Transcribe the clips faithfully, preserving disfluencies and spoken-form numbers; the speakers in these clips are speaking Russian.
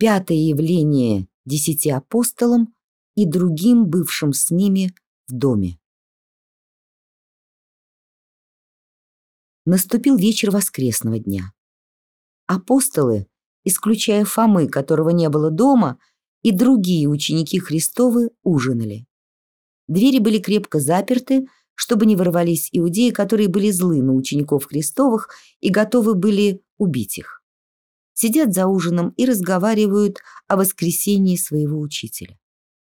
пятое явление десяти апостолам и другим, бывшим с ними в доме. Наступил вечер воскресного дня. Апостолы, исключая Фомы, которого не было дома, и другие ученики Христовы ужинали. Двери были крепко заперты, чтобы не ворвались иудеи, которые были злы на учеников Христовых и готовы были убить их. Сидят за ужином и разговаривают о воскресении своего учителя.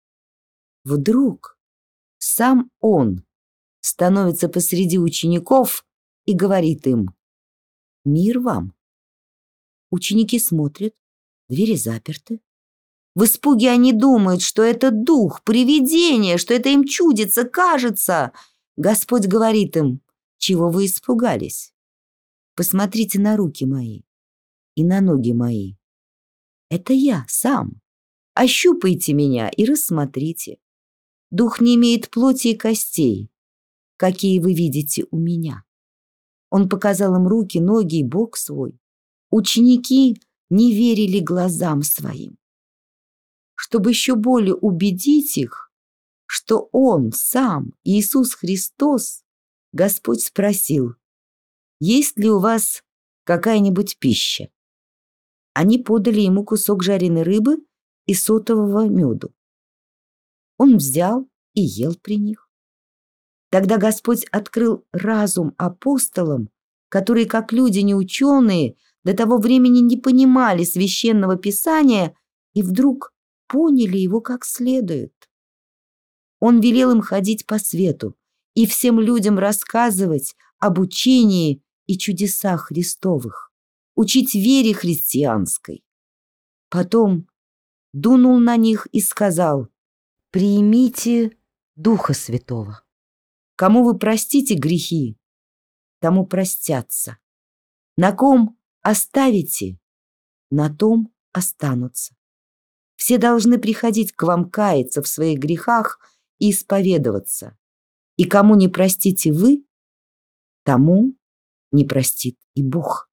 Вдруг сам он становится посреди учеников и говорит им: «Мир вам». Ученики смотрят, двери заперты. В испуге они думают, что это дух, привидение, что это им чудится, кажется. Господь говорит им: «Чего вы испугались? Посмотрите на руки мои и на ноги мои. Это я сам. Ощупайте меня и рассмотрите. Дух не имеет плоти и костей, какие вы видите у меня». Он показал им руки, ноги и бок свой. Ученики не верили глазам своим. Чтобы еще более убедить их, что Он сам, Иисус Христос, Господь спросил: «Есть ли у вас какая-нибудь пища?» Они подали ему кусок жареной рыбы и сотового меду. Он взял и ел при них. Тогда Господь открыл разум апостолам, которые, как люди неученые, до того времени не понимали священного писания и вдруг поняли его как следует. Он велел им ходить по свету и всем людям рассказывать об учении и чудесах Христовых, учить вере христианской. Потом дунул на них и сказал: «Примите Духа Святого. Кому вы простите грехи, тому простятся. На ком оставите, на том останутся. Все должны приходить к вам каяться в своих грехах и исповедоваться. И кому не простите вы, тому не простит и Бог».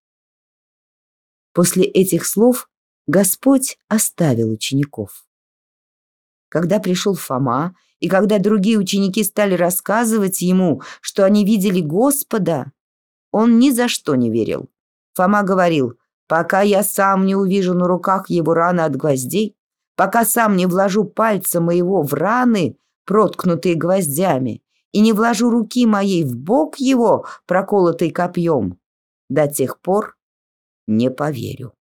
После этих слов Господь оставил учеников. Когда пришел Фома, и когда другие ученики стали рассказывать ему, что они видели Господа, он ни за что не верил. Фома говорил: «Пока я сам не увижу на руках его раны от гвоздей, пока сам не вложу пальца моего в раны, проткнутые гвоздями, и не вложу руки моей в бок его, проколотый копьем, до тех пор не поверю».